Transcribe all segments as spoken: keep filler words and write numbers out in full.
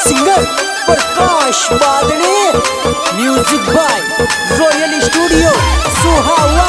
Singer Prakash Badne, music by Royal Studio Sohava.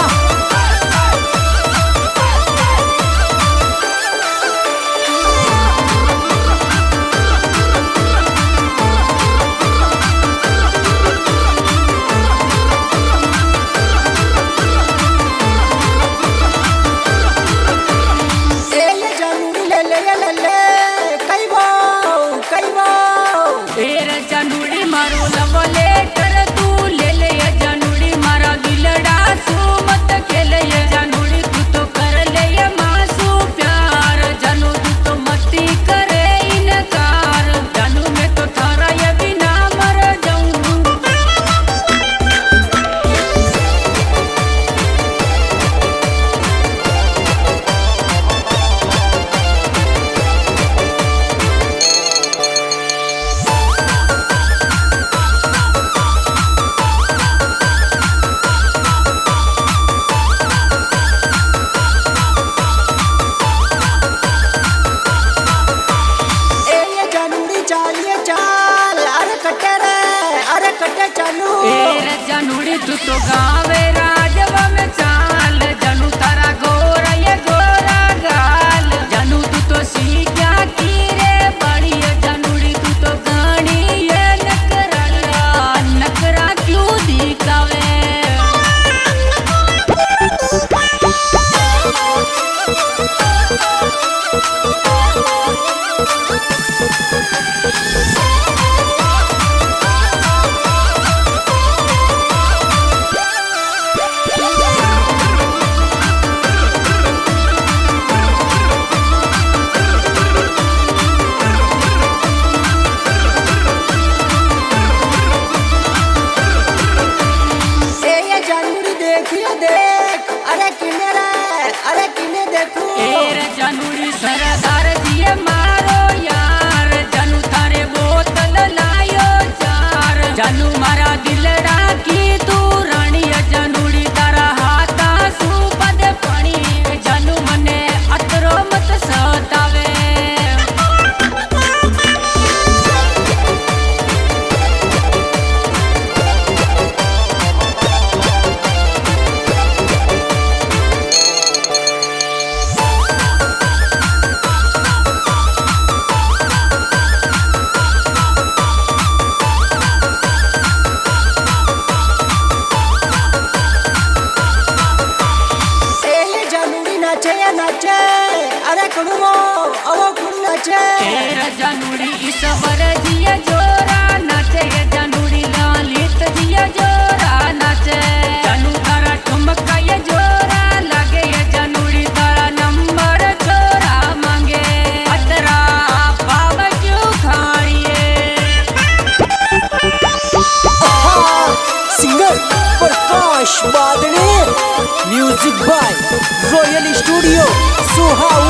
जानूड़ी तू तो गावे राजवा में चाल, जानू तारा गोरा ये गोरा गाल, जानू तू तो सीखा की रे बड़ी, जानूड़ी तू तो गानी ये नकरा नकरा क्यों दिखावे। जानूड़ी सरदार दिए मारो यार, जानू थारे बोतल लायो चार, जानू मारा दिलड़ा की तू रानी, जानूड़ी तारा हाथा सुपद पानी, जानू मने अतरो मत सतावे। अरे कुड़ो अवो कुड़ नाचे, जानूड़ी ईश्वर जिया जोरा नाचे, जानूड़ी ललित जिया जोरा नाचे, जानू तारा ठुमका ये जोरा लागे, जानूड़ी तारा नंबर छोरा मांगे, अतरा पाव क्यों खाड़िए। Singer Prakash Badne, music by Royal Studio Sohawa.